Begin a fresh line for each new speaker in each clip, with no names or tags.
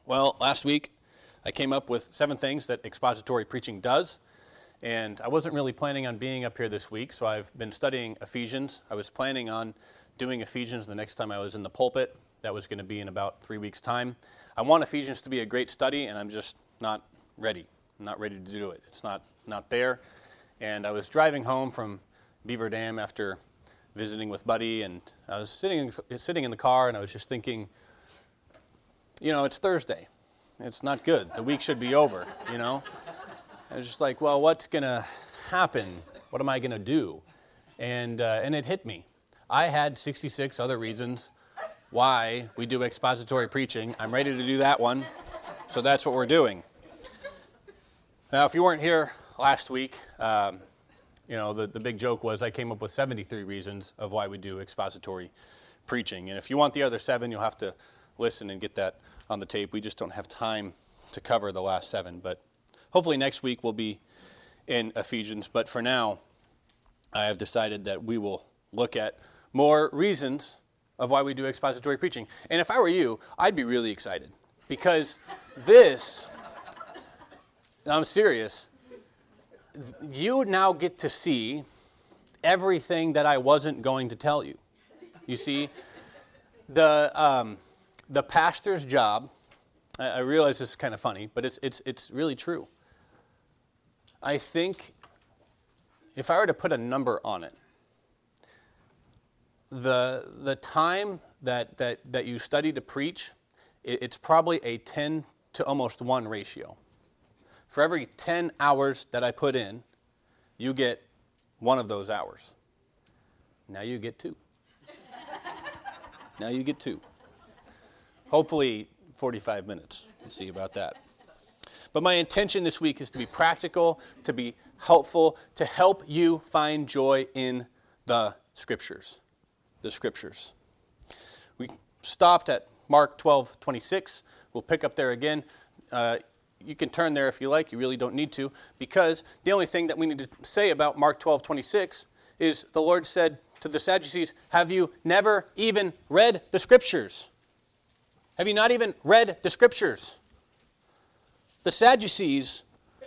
Well, last week I came up with 7 things that expository preaching does, and I wasn't really planning on being up here this week, so I've been studying Ephesians. I was planning on doing Ephesians the next time I was in the pulpit. That was going to be in about 3 weeks' time. I want Ephesians to be a great study, and I'm just not ready. I'm not ready to do it. It's not there. And I was driving home from Beaver Dam after visiting with Buddy, and I was sitting in the car, and I was just thinking, it's Thursday. It's not good. The week should be over, I was just like, well, what's going to happen? What am I going to do? And it hit me. I had 66 other reasons why we do expository preaching. I'm ready to do that one, so that's what we're doing. Now, if you weren't here last week, the big joke was I came up with 73 reasons of why we do expository preaching. And if you want the other 7, you'll have to listen and get that on the tape. We just don't have time to cover the last 7. But hopefully next week we'll be in Ephesians. But for now, I have decided that we will look at more reasons of why we do expository preaching. And if I were you, I'd be really excited. Because I'm serious, you now get to see everything that I wasn't going to tell you. You see, the pastor's job, I realize this is kind of funny, but it's really true. I think if I were to put a number on it, the time that you study to preach, it's probably a 10 to almost 1 ratio. For every 10 hours that I put in, you get 1 of those hours. Now you get 2. Now you get 2. Hopefully 45 minutes. We'll see about that. But my intention this week is to be practical, to be helpful, to help you find joy in the Scriptures. The Scriptures. We stopped at Mark 12:26. We'll pick up there again. You can turn there if you like. You really don't need to, because the only thing that we need to say about Mark 12:26 is the Lord said to the Sadducees, have you never even read the Scriptures? Have you not even read the Scriptures? The Sadducees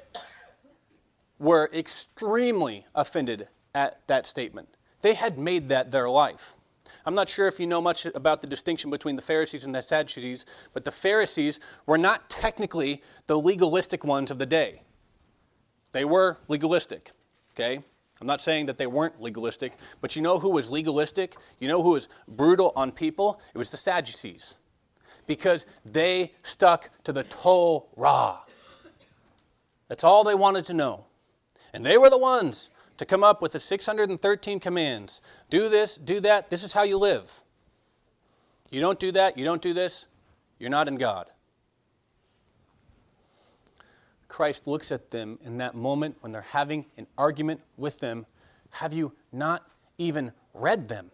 were extremely offended at that statement. They had made that their life. I'm not sure if you know much about the distinction between the Pharisees and the Sadducees, but the Pharisees were not technically the legalistic ones of the day. They were legalistic, okay? I'm not saying that they weren't legalistic, but you know who was legalistic? You know who was brutal on people? It was the Sadducees, because they stuck to the Torah. That's all they wanted to know. And they were the ones to come up with the 613 commands. Do this, do that, this is how you live. You don't do that, you don't do this, you're not in God. Christ looks at them in that moment when they're having an argument with them. Have you not even read them?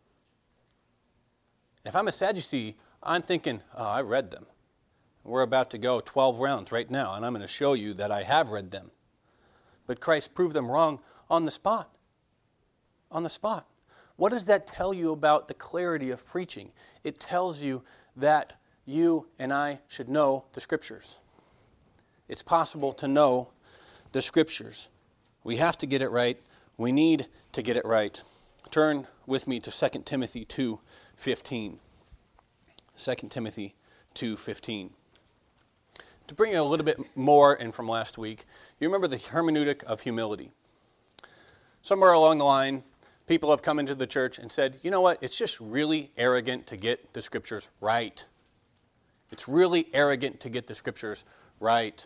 If I'm a Sadducee, I'm thinking, I read them. We're about to go 12 rounds right now, and I'm going to show you that I have read them. But Christ proved them wrong on the spot. On the spot. What does that tell you about the clarity of preaching? It tells you that you and I should know the Scriptures. It's possible to know the Scriptures. We have to get it right. We need to get it right. Turn with me to 2 Timothy 2:15. 2 Timothy 2:15. To bring you a little bit more in from last week, you remember the hermeneutic of humility. Somewhere along the line, people have come into the church and said, you know what, it's just really arrogant to get the Scriptures right. It's really arrogant to get the Scriptures right.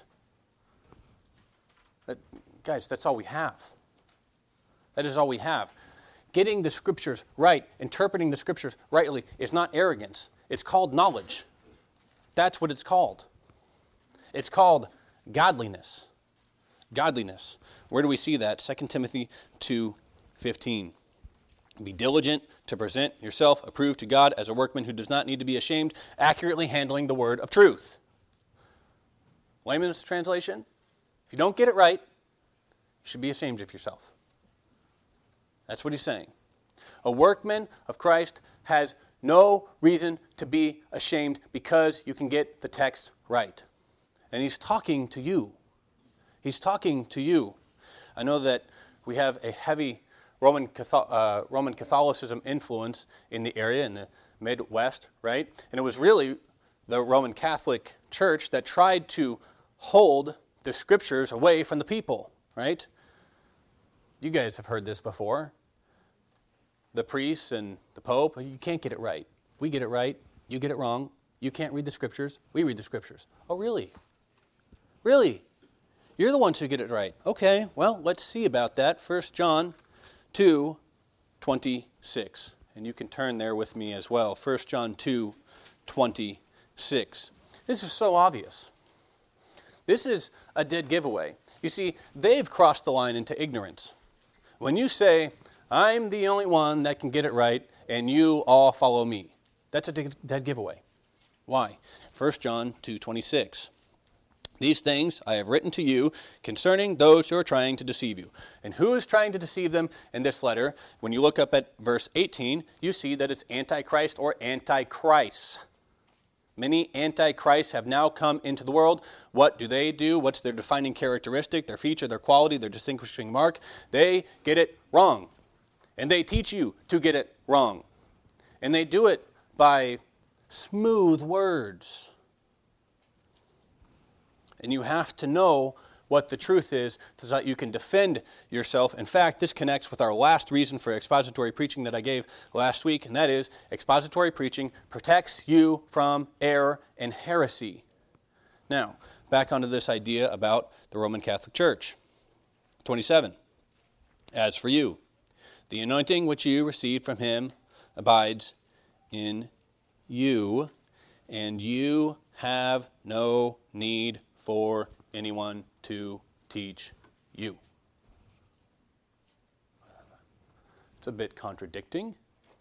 Guys, that's all we have. That is all we have. Getting the Scriptures right, interpreting the Scriptures rightly, is not arrogance. It's called knowledge. That's what it's called. It's called godliness. Godliness. Where do we see that? 2 Timothy 2:15. Be diligent to present yourself approved to God as a workman who does not need to be ashamed, accurately handling the word of truth. Layman's translation, if you don't get it right, you should be ashamed of yourself. That's what he's saying. A workman of Christ has no reason to be ashamed because you can get the text right. And he's talking to you. He's talking to you. I know that we have a heavy Roman Catholicism influence in the area, in the Midwest, right? And it was really the Roman Catholic Church that tried to hold the Scriptures away from the people, right? You guys have heard this before. The priests and the Pope, you can't get it right. We get it right. You get it wrong. You can't read the Scriptures. We read the Scriptures. Oh, really? Really? You're the ones who get it right. Okay, well, let's see about that. 1 John 2:26. And you can turn there with me as well. 1 John 2:26. This is so obvious. This is a dead giveaway. You see, they've crossed the line into ignorance. When you say, I'm the only one that can get it right, and you all follow me, that's a dead giveaway. Why? 1 John 2:26. These things I have written to you concerning those who are trying to deceive you. And who is trying to deceive them in this letter? When you look up at verse 18, you see that it's Antichrist or Antichrists. Many Antichrists have now come into the world. What do? What's their defining characteristic, their feature, their quality, their distinguishing mark? They get it wrong. And they teach you to get it wrong. And they do it by smooth words. And you have to know what the truth is so that you can defend yourself. In fact, this connects with our last reason for expository preaching that I gave last week, and that is expository preaching protects you from error and heresy. Now, back onto this idea about the Roman Catholic Church. 27. As for you, the anointing which you received from him abides in you, and you have no need for anyone to teach you. It's a bit contradicting.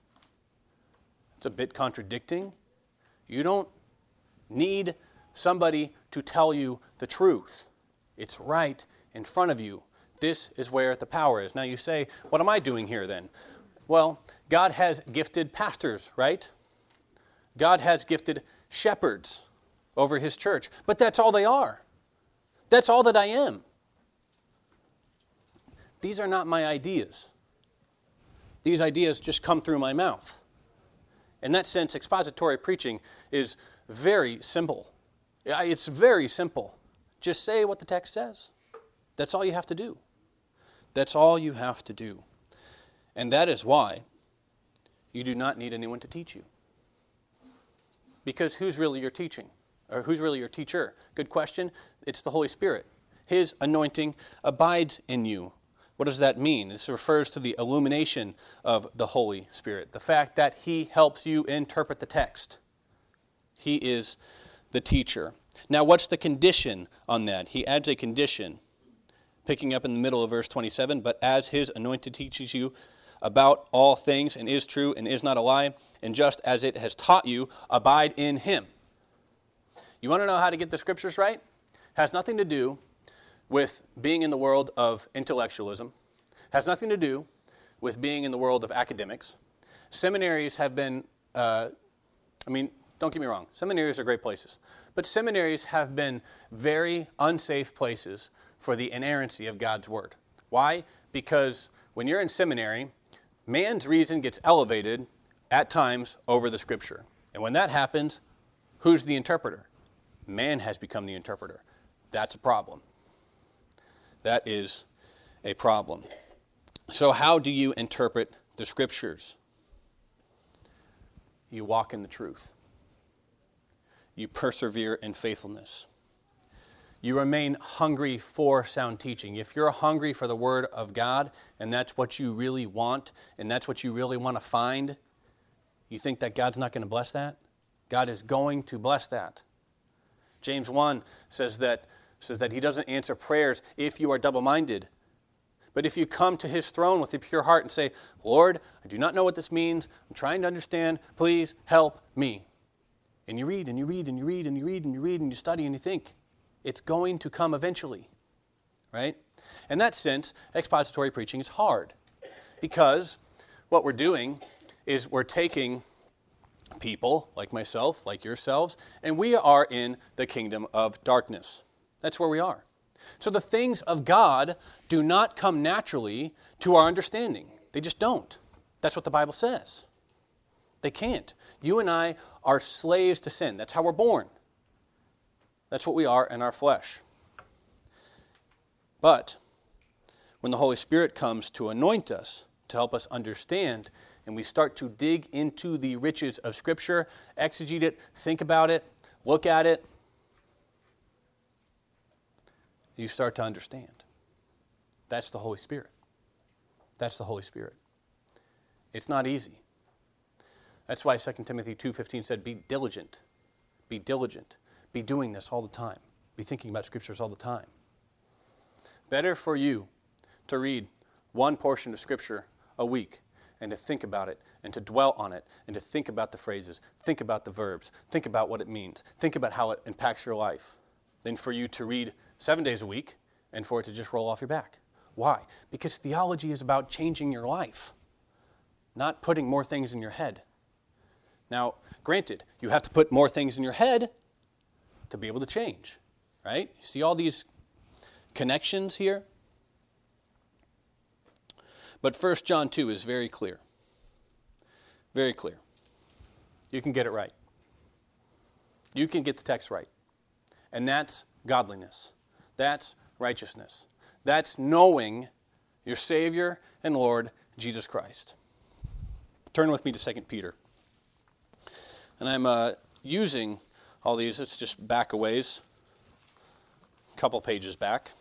You don't need somebody to tell you the truth. It's right in front of you. This is where the power is. Now you say, what am I doing here then? Well, God has gifted pastors, right? God has gifted shepherds over his church. But that's all they are. That's all that I am. These are not my ideas. These ideas just come through my mouth. In that sense, expository preaching is very simple. It's very simple. Just say what the text says. That's all you have to do. That's all you have to do. And that is why you do not need anyone to teach you. Because who's really your teaching? Or who's really your teacher? Good question. It's the Holy Spirit. His anointing abides in you. What does that mean? This refers to the illumination of the Holy Spirit. The fact that he helps you interpret the text. He is the teacher. Now, what's the condition on that? He adds a condition, picking up in the middle of verse 27, but as his anointed teaches you about all things and is true and is not a lie, and just as it has taught you, abide in him. You want to know how to get the Scriptures right? Has nothing to do with being in the world of intellectualism. Has nothing to do with being in the world of academics. Seminaries have been, don't get me wrong, seminaries are great places. But seminaries have been very unsafe places for the inerrancy of God's Word. Why? Because when you're in seminary, man's reason gets elevated at times over the Scripture. And when that happens, who's the interpreter? Man has become the interpreter. That's a problem. That is a problem. So how do you interpret the Scriptures? You walk in the truth. You persevere in faithfulness. You remain hungry for sound teaching. If you're hungry for the Word of God, and that's what you really want, and that's what you really want to find, you think that God's not going to bless that? God is going to bless that. James 1 says that he doesn't answer prayers if you are double-minded. But if you come to his throne with a pure heart and say, Lord, I do not know what this means. I'm trying to understand. Please help me. And you read and you read and you read and you read and you read and you study and you think, it's going to come eventually. Right? In that sense, expository preaching is hard. Because what we're doing is we're taking people like myself, like yourselves, and we are in the kingdom of darkness. That's where we are. So the things of God do not come naturally to our understanding. They just don't. That's what the Bible says. They can't. You and I are slaves to sin. That's how we're born. That's what we are in our flesh. But when the Holy Spirit comes to anoint us, to help us understand, and we start to dig into the riches of Scripture, exegete it, think about it, look at it, you start to understand. That's the Holy Spirit. That's the Holy Spirit. It's not easy. That's why 2 Timothy 2:15 said, be diligent. Be diligent. Be doing this all the time. Be thinking about Scriptures all the time. Better for you to read one portion of Scripture a week and to think about it and to dwell on it and to think about the phrases, think about the verbs, think about what it means, think about how it impacts your life, than for you to read 7 days a week and for it to just roll off your back. Why? Because theology is about changing your life, not putting more things in your head. Now, granted, you have to put more things in your head to be able to change, right? You see all these connections here? But 1 John 2 is very clear. Very clear. You can get it right. You can get the text right. And that's godliness. That's righteousness. That's knowing your Savior and Lord, Jesus Christ. Turn with me to 2 Peter. And I'm using all these. It's just back a ways. A couple pages back.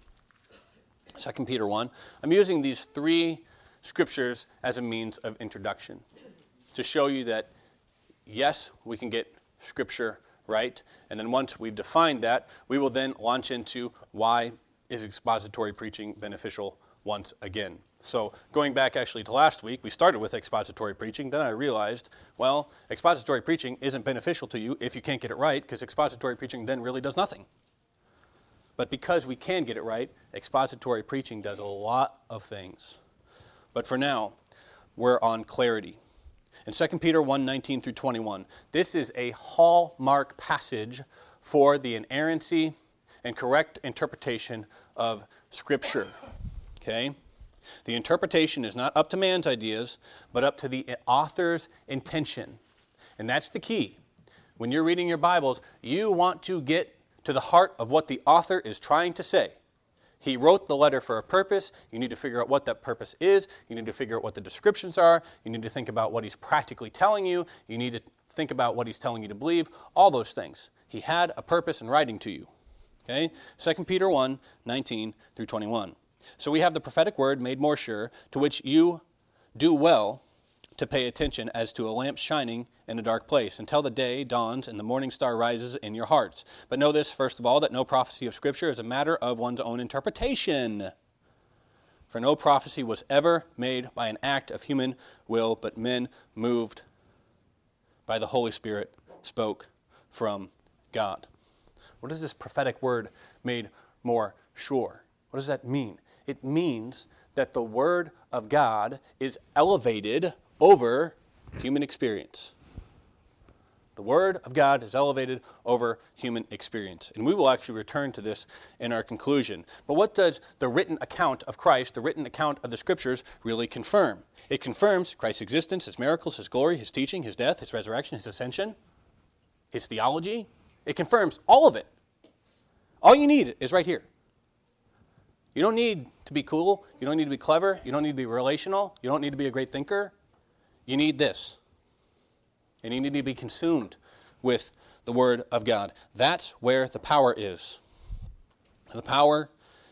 2 Peter 1. I'm using these three scriptures as a means of introduction to show you that, yes, we can get Scripture right. And then once we've defined that, we will then launch into why is expository preaching beneficial once again. So going back actually to last week, we started with expository preaching. Then I realized, well, expository preaching isn't beneficial to you if you can't get it right, because expository preaching then really does nothing. But because we can get it right, expository preaching does a lot of things. But for now, we're on clarity. In 2 Peter 1:19 through 21, this is a hallmark passage for the inerrancy and correct interpretation of Scripture. Okay? The interpretation is not up to man's ideas, but up to the author's intention. And that's the key. When you're reading your Bibles, you want to get to the heart of what the author is trying to say. He wrote the letter for a purpose. You need to figure out what that purpose is. You need to figure out what the descriptions are. You need to think about what he's practically telling you. You need to think about what he's telling you to believe. All those things. He had a purpose in writing to you. Okay? 2 Peter 1:19 through 21. So we have the prophetic word made more sure, to which you do well to pay attention as to a lamp shining in a dark place until the day dawns and the morning star rises in your hearts. But know this, first of all, that no prophecy of Scripture is a matter of one's own interpretation. For no prophecy was ever made by an act of human will, but men moved by the Holy Spirit spoke from God. What is this prophetic word made more sure? What does that mean? It means that the Word of God is elevated over human experience. The Word of God is elevated over human experience. And we will actually return to this in our conclusion. But what does the written account of Christ, the written account of the Scriptures, really confirm? It confirms Christ's existence, His miracles, His glory, His teaching, His death, His resurrection, His ascension, His theology. It confirms all of it. All you need is right here. You don't need to be cool. You don't need to be clever. You don't need to be relational. You don't need to be a great thinker. You need this. And you need to be consumed with the Word of God. That's where the power is. The power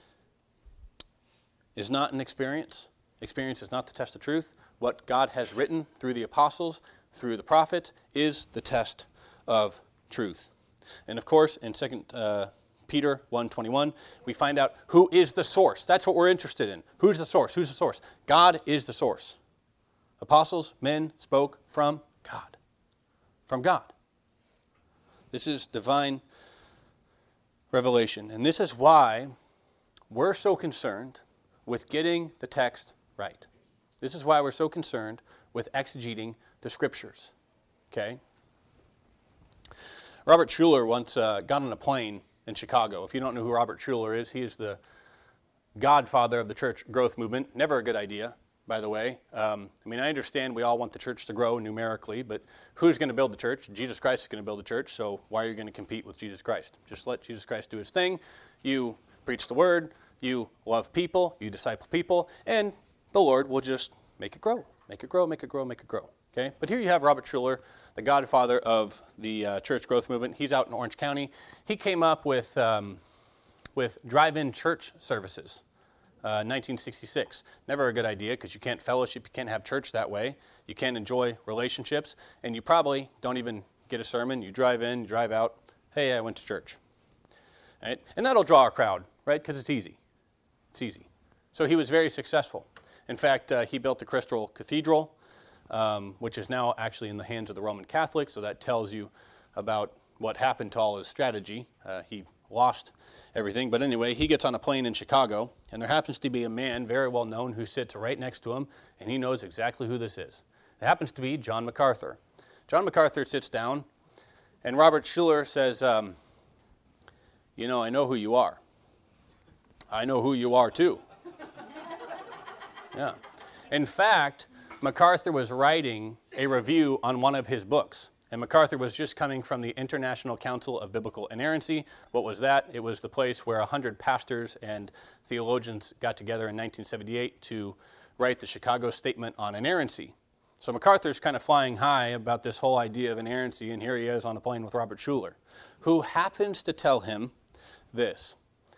is not an experience. Experience is not the test of truth. What God has written through the apostles, through the prophets, is the test of truth. And of course, in 2 Peter 1:21, we find out who is the source. That's what we're interested in. Who's the source? Who's the source? God is the source. Apostles, men spoke from God. From God. This is divine revelation. And this is why we're so concerned with getting the text right. This is why we're so concerned with exegeting the Scriptures. Okay? Robert Schuller once got on a plane in Chicago. If you don't know who Robert Schuller is, he is the godfather of the church growth movement. Never a good idea, by the way. I understand we all want the church to grow numerically, but who's going to build the church? Jesus Christ is going to build the church, so why are you going to compete with Jesus Christ? Just let Jesus Christ do his thing. You preach the word, you love people, you disciple people, and the Lord will just make it grow. Make it grow, make it grow, make it grow. Okay? But here you have Robert Schuller, the godfather of the church growth movement. He's out in Orange County. He came up with drive-in church services, 1966. Never a good idea because you can't fellowship, you can't have church that way. You can't enjoy relationships, and you probably don't even get a sermon. You drive in, you drive out, hey, I went to church. Right? And that'll draw a crowd, right? Because it's easy. It's easy. So he was very successful. In fact, he built the Crystal Cathedral, which is now actually in the hands of the Roman Catholics, so that tells you about what happened to all his strategy. He lost everything. But anyway, he gets on a plane in Chicago, and there happens to be a man very well known who sits right next to him, and he knows exactly who this is. It happens to be John MacArthur. John MacArthur sits down, and Robert Schuller says, I know who you are. I know who you are too. Yeah. In fact, MacArthur was writing a review on one of his books. And MacArthur was just coming from the International Council of Biblical Inerrancy. What was that? It was the place where 100 pastors and theologians got together in 1978 to write the Chicago Statement on Inerrancy. So MacArthur's kind of flying high about this whole idea of inerrancy, and here he is on a plane with Robert Schuller, who happens to tell him this.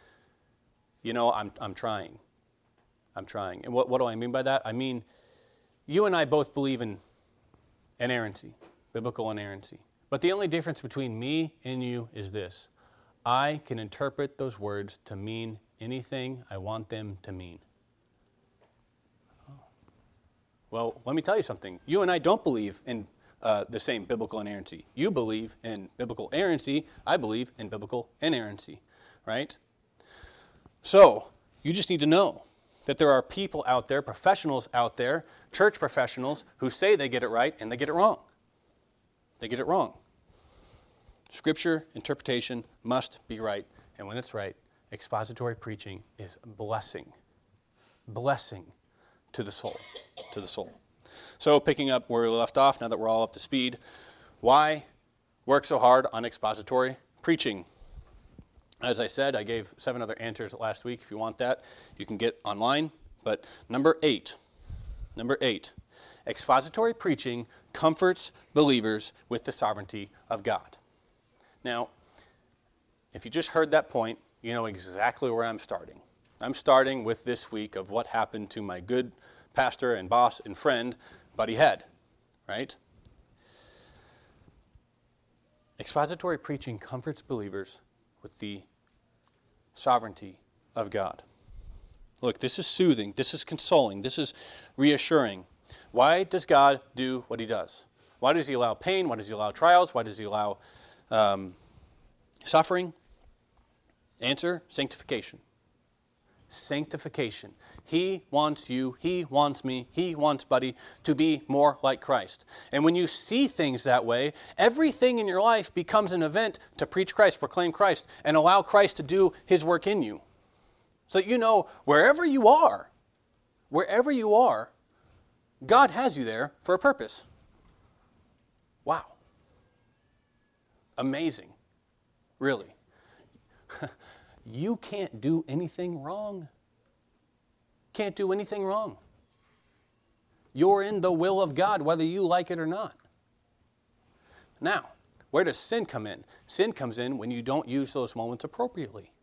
I'm trying. I'm trying. And what do I mean by that? I mean, you and I both believe in inerrancy, biblical inerrancy. But the only difference between me and you is this. I can interpret those words to mean anything I want them to mean. Well, let me tell you something. You and I don't believe in the same biblical inerrancy. You believe in biblical errancy. I believe in biblical inerrancy, right? So, you just need to know that there are people out there, professionals out there, church professionals, who say they get it right and they get it wrong. They get it wrong. Scripture interpretation must be right. And when it's right, expository preaching is blessing. Blessing to the soul. To the soul. So picking up where we left off, now that we're all up to speed, why work so hard on expository preaching? As I said, I gave 7 other answers last week. If you want that, you can get online. But number 8, expository preaching comforts believers with the sovereignty of God. Now, if you just heard that point, you know exactly where I'm starting. I'm starting with this week of what happened to my good pastor and boss and friend, Buddy Head, right? Expository preaching comforts believers with the sovereignty of God. Look, this is soothing, this is consoling, this is reassuring. Why does God do what he does? Why does he allow pain? Why does he allow trials? Why does he allow suffering? Answer, sanctification. Sanctification. He wants you, he wants me, he wants Buddy to be more like Christ. And when you see things that way, everything in your life becomes an event to preach Christ, proclaim Christ, and allow Christ to do his work in you. So that you know wherever you are, God has you there for a purpose. Wow. Amazing. Really. You can't do anything wrong. Can't do anything wrong. You're in the will of God, whether you like it or not. Now, where does sin come in? Sin comes in when you don't use those moments appropriately.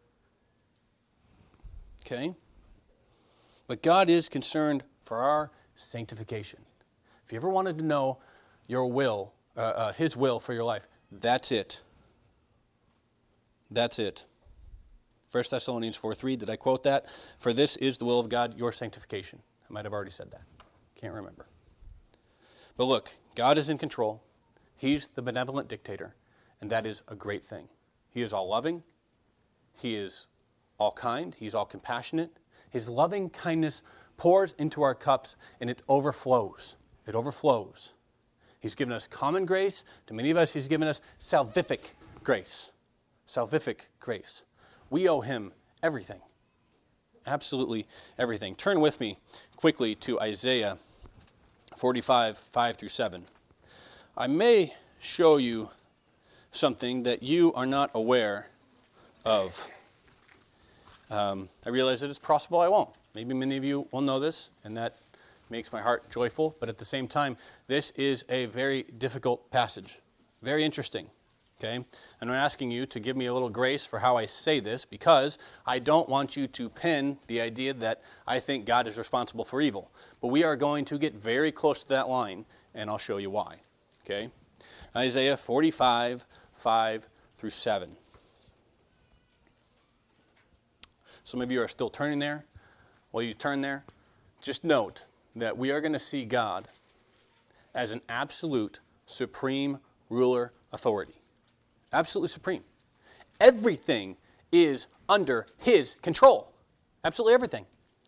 Okay? But God is concerned for our sanctification. If you ever wanted to know your will, his will for your life, that's it. That's it. 1 Thessalonians 4:3, did I quote that? For this is the will of God, your sanctification. I might have already said that. Can't remember. But look, God is in control. He's the benevolent dictator, and that is a great thing. He is all loving. He is all kind. He's all compassionate. His loving kindness pours into our cups, and it overflows. It overflows. He's given us common grace. To many of us, he's given us salvific grace. Salvific grace. We owe him everything. Absolutely everything. Turn with me quickly to Isaiah 45, 5 through 7. I may show you something that you are not aware of. I realize that it's possible I won't. Maybe many of you will know this, and that makes my heart joyful. But at the same time, this is a very difficult passage. Very interesting. Okay? And I'm asking you to give me a little grace for how I say this, because I don't want you to pin the idea that I think God is responsible for evil. But we are going to get very close to that line, and I'll show you why. Okay? Isaiah 45, 5 through 7. Some of you are still turning there. While you turn there, just note that we are going to see God as an absolute, supreme ruler authority. Absolutely supreme. Everything is under his control. Absolutely everything.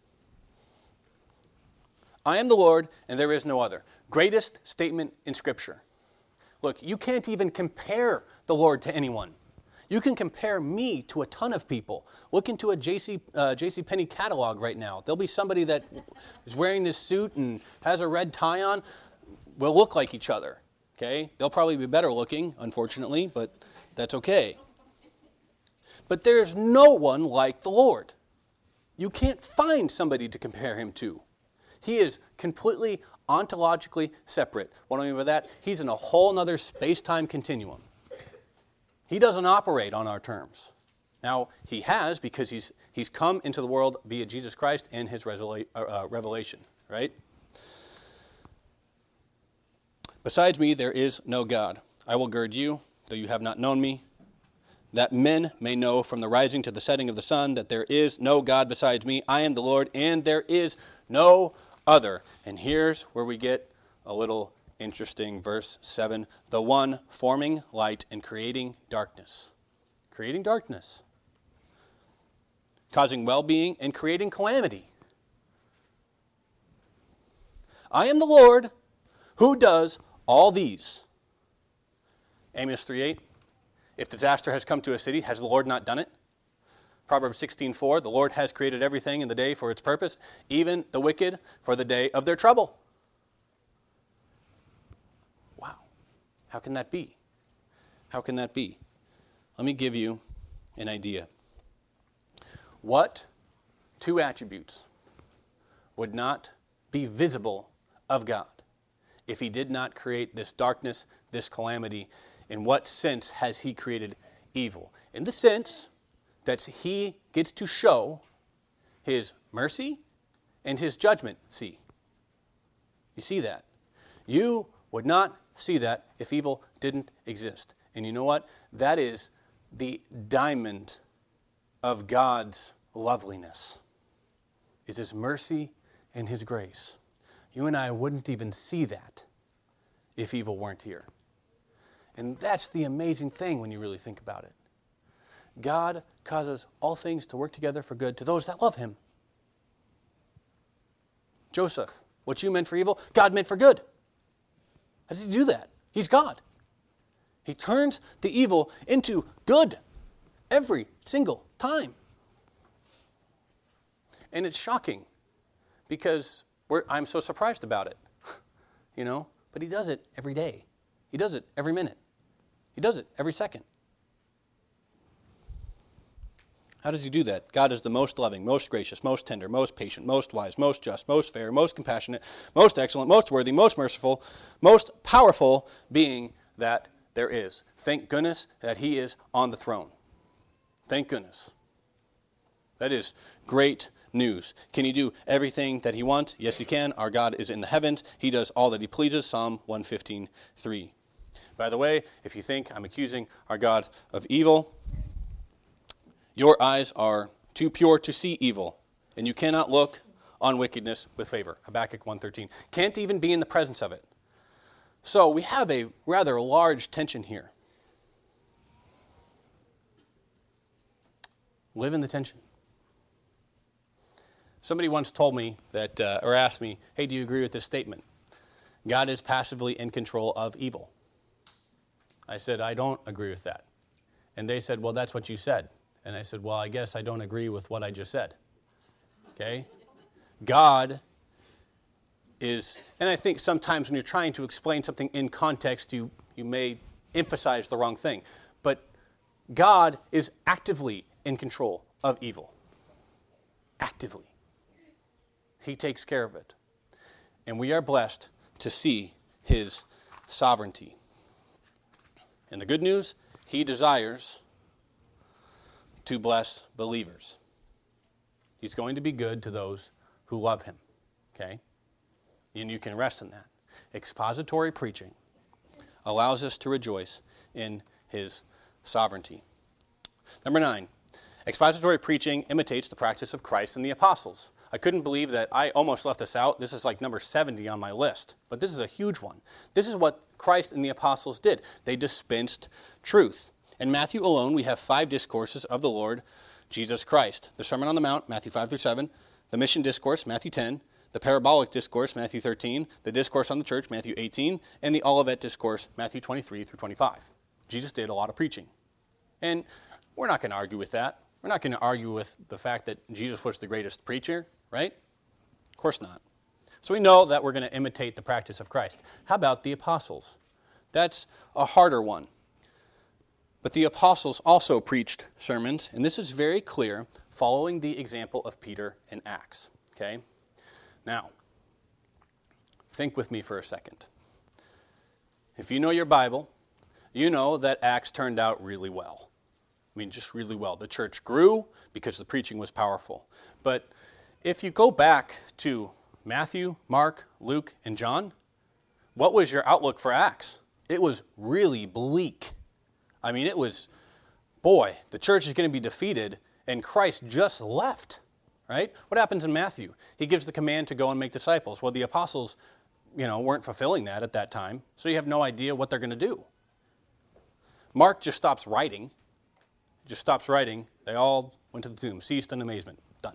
I am the Lord, and there is no other. Greatest statement in Scripture. Look, you can't even compare the Lord to anyone. You can compare me to a ton of people. Look into a JCPenney catalog right now. There'll be somebody that is wearing this suit and has a red tie on. We'll look like each other. Okay? They'll probably be better looking, unfortunately, but that's okay. But there's no one like the Lord. You can't find somebody to compare him to. He is completely ontologically separate. What do I mean by that? He's in a whole other space-time continuum. He doesn't operate on our terms. Now, he has, because he's come into the world via Jesus Christ and his revelation, right? Besides me, there is no God. I will gird you, though you have not known me, that men may know from the rising to the setting of the sun that there is no God besides me. I am the Lord, and there is no other. And here's where we get a little interesting. Verse 7, the one forming light and creating darkness. Creating darkness. Causing well-being and creating calamity. I am the Lord who does all these. Amos 3:8. If disaster has come to a city, has the Lord not done it? Proverbs 16:4. The Lord has created everything in the day for its purpose, even the wicked for the day of their trouble. Wow. How can that be? How can that be? Let me give you an idea. What two attributes would not be visible of God if he did not create this darkness, this calamity? In what sense has he created evil? In the sense that he gets to show his mercy and his judgment. See? You see that? You would not see that if evil didn't exist. And you know what? That is the diamond of God's loveliness, is his mercy and his grace. You and I wouldn't even see that if evil weren't here. And that's the amazing thing when you really think about it. God causes all things to work together for good to those that love him. Joseph, what you meant for evil, God meant for good. How does he do that? He's God. He turns the evil into good every single time. And it's shocking because I'm so surprised about it. But he does it every day. He does it every minute. He does it every second. How does he do that? God is the most loving, most gracious, most tender, most patient, most wise, most just, most fair, most compassionate, most excellent, most worthy, most merciful, most powerful being that there is. Thank goodness that he is on the throne. Thank goodness. That is great news. Can he do everything that he wants? Yes, he can. Our God is in the heavens. He does all that he pleases. Psalm 115:3. By the way, if you think I'm accusing our God of evil, your eyes are too pure to see evil, and you cannot look on wickedness with favor. Habakkuk 1:13. Can't even be in the presence of it. So we have a rather large tension here. Live in the tension. Somebody once told me that, or asked me, hey, do you agree with this statement? God is passively in control of evil. I said, I don't agree with that. And they said, well, that's what you said. And I said, well, I guess I don't agree with what I just said. Okay? God is, and I think sometimes when you're trying to explain something in context, you may emphasize the wrong thing. But God is actively in control of evil. Actively. He takes care of it. And we are blessed to see his sovereignty. And the good news, he desires to bless believers. He's going to be good to those who love him. Okay? And you can rest in that. Expository preaching allows us to rejoice in his sovereignty. Number 9, expository preaching imitates the practice of Christ and the apostles. I couldn't believe that I almost left this out. This is like number 70 on my list, but this is a huge one. This is what Christ and the apostles did. They dispensed truth. In Matthew alone, we have 5 discourses of the Lord Jesus Christ. The Sermon on the Mount, Matthew 5 through 7, the Mission Discourse, Matthew 10, the Parabolic Discourse, Matthew 13, the Discourse on the Church, Matthew 18, and the Olivet Discourse, Matthew 23 through 25. Jesus did a lot of preaching. And we're not going to argue with that. We're not going to argue with the fact that Jesus was the greatest preacher, right? Of course not. So we know that we're going to imitate the practice of Christ. How about the apostles? That's a harder one. But the apostles also preached sermons, and this is very clear following the example of Peter in Acts. Okay? Now, think with me for a second. If you know your Bible, you know that Acts turned out really well. I mean, just really well. The church grew because the preaching was powerful. But if you go back to Matthew, Mark, Luke, and John, what was your outlook for Acts? It was really bleak. I mean, it was, boy, the church is going to be defeated, and Christ just left, right? What happens in Matthew? He gives the command to go and make disciples. Well, the apostles, weren't fulfilling that at that time, so you have no idea what they're going to do. Mark just stops writing. They all went to the tomb, ceased in amazement. Done.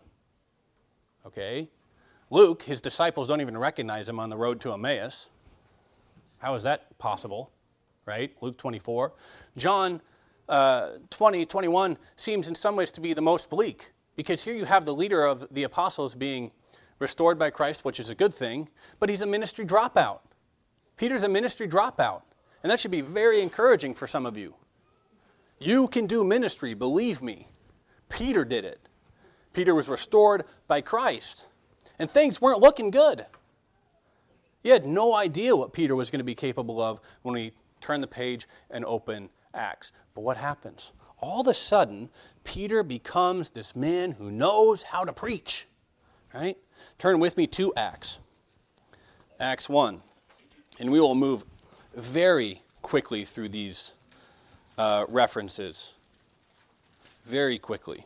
Okay? Luke, his disciples don't even recognize him on the road to Emmaus. How is that possible? Right? Luke 24. John 20, 21 seems in some ways to be the most bleak, because here you have the leader of the apostles being restored by Christ, which is a good thing, but he's a ministry dropout. Peter's a ministry dropout, and that should be very encouraging for some of you. You can do ministry, believe me. Peter did it. Peter was restored by Christ, and things weren't looking good. You had no idea what Peter was going to be capable of when we turn the page and open Acts. But what happens? All of a sudden, Peter becomes this man who knows how to preach. Right? Turn with me to Acts. Acts 1. And we will move very quickly through these references. Very quickly.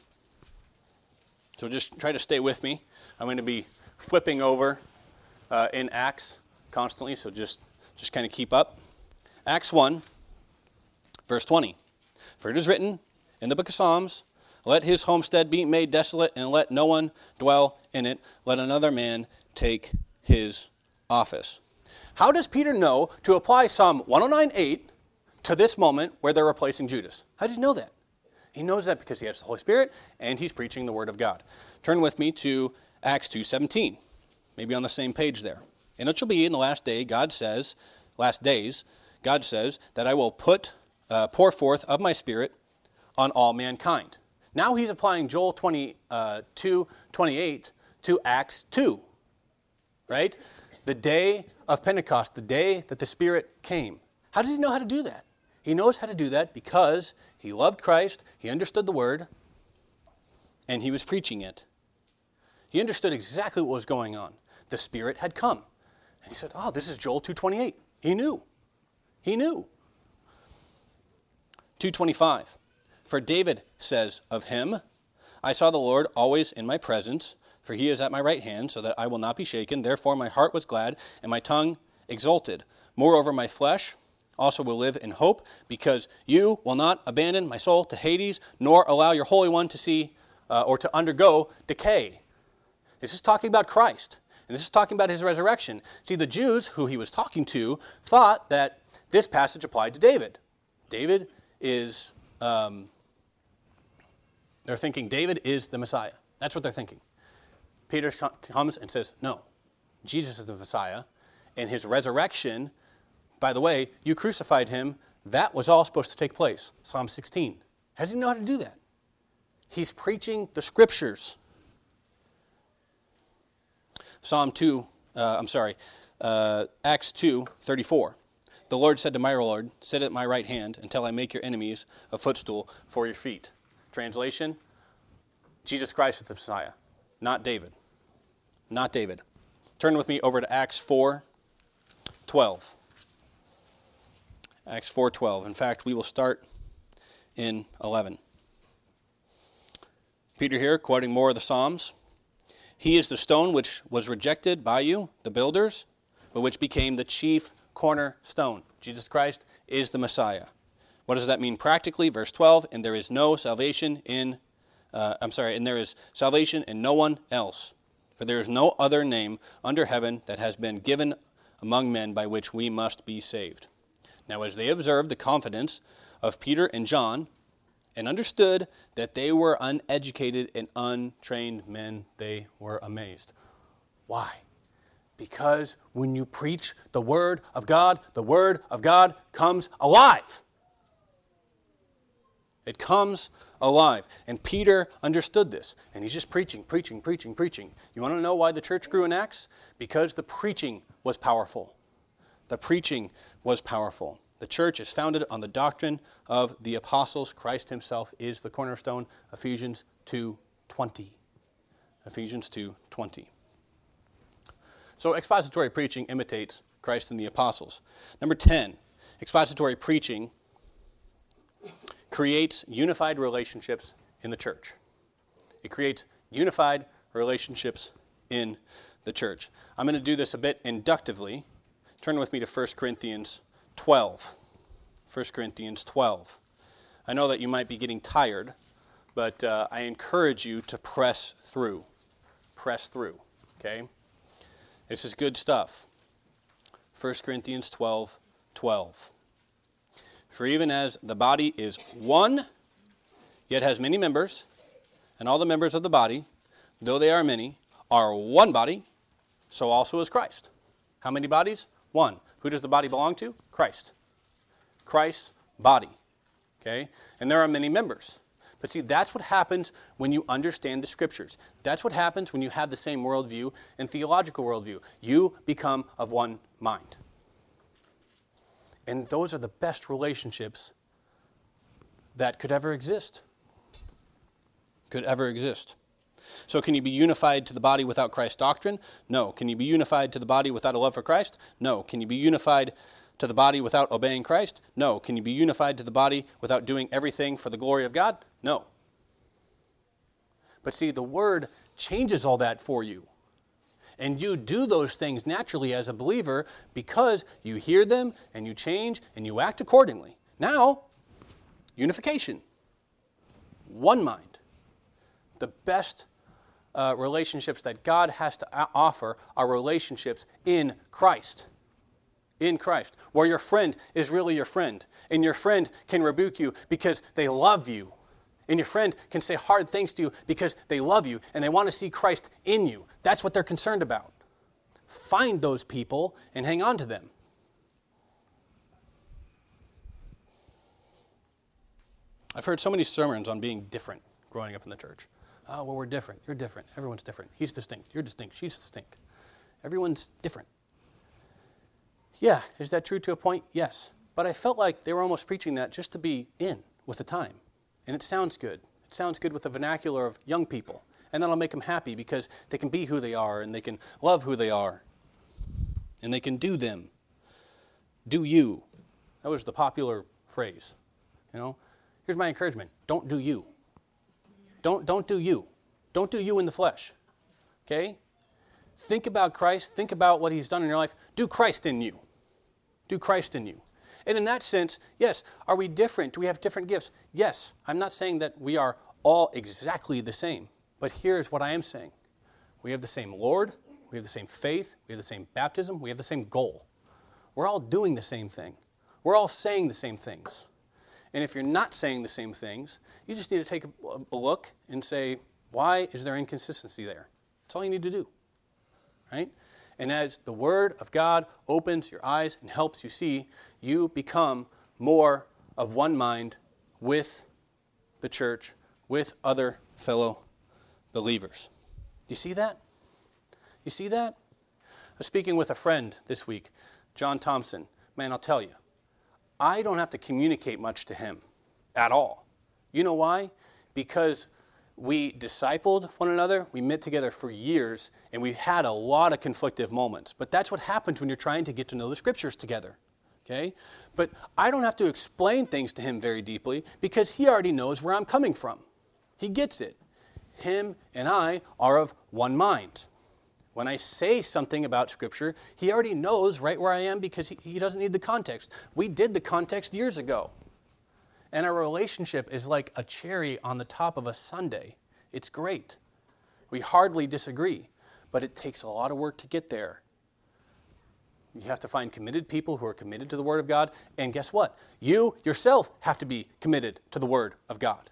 So just try to stay with me. I'm going to be flipping over in Acts constantly, so just kind of keep up. Acts 1, verse 20. For it is written in the book of Psalms, let his homestead be made desolate, and let no one dwell in it. Let another man take his office. How does Peter know to apply Psalm 109:8 to this moment where they're replacing Judas? How does he know that? He knows that because he has the Holy Spirit, and he's preaching the Word of God. Turn with me to Acts 2:17. Maybe on the same page there. And it shall be in the last days, God says, that I will pour forth of my Spirit on all mankind. Now he's applying Joel 22:28 to Acts 2, right? The day of Pentecost, the day that the Spirit came. How does he know how to do that? He knows how to do that because he loved Christ, he understood the Word, and he was preaching it. He understood exactly what was going on. The Spirit had come. And he said, oh, this is Joel 2:28. He knew. 2:25. For David says of him, I saw the Lord always in my presence, for he is at my right hand, so that I will not be shaken. Therefore my heart was glad, and my tongue exulted. Moreover, my flesh also will live in hope, because you will not abandon my soul to Hades, nor allow your Holy One to see or to undergo decay. This is talking about Christ. And this is talking about his resurrection. See, the Jews who he was talking to thought that this passage applied to David. David is, they're thinking David is the Messiah. That's what they're thinking. Peter comes and says, no, Jesus is the Messiah. And his resurrection, by the way, you crucified him. That was all supposed to take place. Psalm 16. How does he know how to do that? He's preaching the Scriptures. Acts 2:34. The Lord said to my Lord, sit at my right hand until I make your enemies a footstool for your feet. Translation, Jesus Christ is the Messiah, not David. Not David. Turn with me over to Acts 4:12. Acts 4:12. In fact, we will start in 11. Peter here, quoting more of the Psalms. He is the stone which was rejected by you, the builders, but which became the chief cornerstone. Jesus Christ is the Messiah. What does that mean practically? Verse 12, and there is salvation in no one else. For there is no other name under heaven that has been given among men by which we must be saved. Now as they observed the confidence of Peter and John, and understood that they were uneducated and untrained men, they were amazed. Why? Because when you preach the Word of God comes alive. It comes alive. And Peter understood this. And he's just preaching. You want to know why the church grew in Acts? Because the preaching was powerful. The preaching was powerful. The church is founded on the doctrine of the apostles. Christ himself is the cornerstone. Ephesians 2:20. Ephesians 2:20. So expository preaching imitates Christ and the apostles. Number 10, expository preaching creates unified relationships in the church. It creates unified relationships in the church. I'm going to do this a bit inductively. Turn with me to 1 Corinthians 12. 1 Corinthians 12. I know that you might be getting tired, but I encourage you to press through. Press through, okay? This is good stuff. 1 Corinthians 12:12. For even as the body is one, yet has many members, and all the members of the body, though they are many, are one body, so also is Christ. How many bodies? One. Who does the body belong to? Christ. Christ's body. Okay? And there are many members. But see, that's what happens when you understand the Scriptures. That's what happens when you have the same worldview and theological worldview. You become of one mind. And those are the best relationships that could ever exist. Could ever exist. So can you be unified to the body without Christ's doctrine? No. Can you be unified to the body without a love for Christ? No. Can you be unified to the body without obeying Christ? No. Can you be unified to the body without doing everything for the glory of God? No. But see, the Word changes all that for you. And you do those things naturally as a believer because you hear them and you change and you act accordingly. Now, unification. One mind. The best relationships that God has to offer are relationships in Christ. In Christ. Where your friend is really your friend. And your friend can rebuke you because they love you. And your friend can say hard things to you because they love you and they want to see Christ in you. That's what they're concerned about. Find those people and hang on to them. I've heard so many sermons on being different growing up in the church. Oh, well, we're different. You're different. Everyone's different. He's distinct. You're distinct. She's distinct. Everyone's different. Yeah, is that true to a point? Yes. But I felt like they were almost preaching that just to be in with the time. And it sounds good. It sounds good with the vernacular of young people. And that'll make them happy because they can be who they are and they can love who they are. And they can do them. Do you. That was the popular phrase. You know, here's my encouragement. Don't do you. Don't do you. Don't do you in the flesh. Okay? Think about Christ. Think about what He's done in your life. Do Christ in you. Do Christ in you. And in that sense, yes, are we different? Do we have different gifts? Yes. I'm not saying that we are all exactly the same. But here's what I am saying. We have the same Lord. we have the same faith, we have the same baptism, we have the same goal. We're all doing the same thing. We're all saying the same things. And if you're not saying the same things, you just need to take a look and say, why is there inconsistency there? That's all you need to do, right? And as the Word of God opens your eyes and helps you see, you become more of one mind with the church, with other fellow believers. You see that? You see that? I was speaking with a friend this week, John Thompson. Man, I'll tell you, I don't have to communicate much to him at all. You know why? Because we discipled one another, we met together for years, and we've had a lot of conflictive moments. But that's what happens when you're trying to get to know the Scriptures together. Okay? But I don't have to explain things to him very deeply because he already knows where I'm coming from. He gets it. Him and I are of one mind. When I say something about Scripture, he already knows right where I am because he doesn't need the context. We did the context years ago. And our relationship is like a cherry on the top of a sundae. It's great. We hardly disagree, but it takes a lot of work to get there. You have to find committed people who are committed to the Word of God. And guess what? You yourself have to be committed to the Word of God.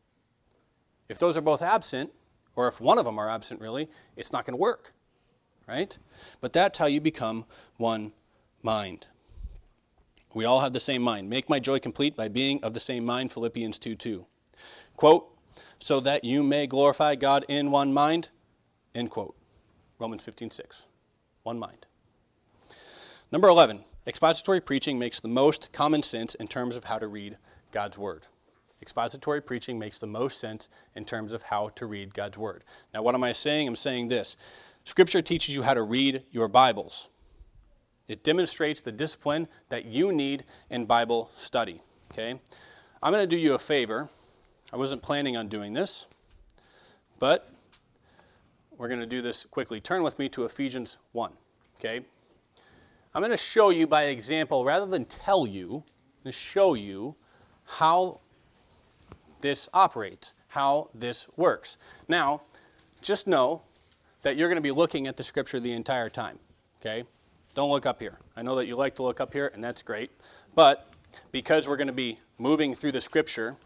If those are both absent, or if one of them are absent really, it's not going to work. Right? But that's how you become one mind. We all have the same mind. Make my joy complete by being of the same mind, Philippians 2:2. Quote, so that you may glorify God in one mind, end quote. Romans 15:6. One mind. Number 11, expository preaching makes the most common sense in terms of how to read God's Word. Expository preaching makes the most sense in terms of how to read God's Word. Now, what am I saying? I'm saying this. Scripture teaches you how to read your Bibles. It demonstrates the discipline that you need in Bible study. Okay? I'm going to do you a favor. I wasn't planning on doing this, but we're going to do this quickly. Turn with me to Ephesians 1. Okay? I'm going to show you by example, rather than tell you, I'm going to show you how this operates, how this works. Now, just know that you're going to be looking at the Scripture the entire time. Okay? Don't look up here. I know that you like to look up here, and that's great. But because we're going to be moving through the Scripture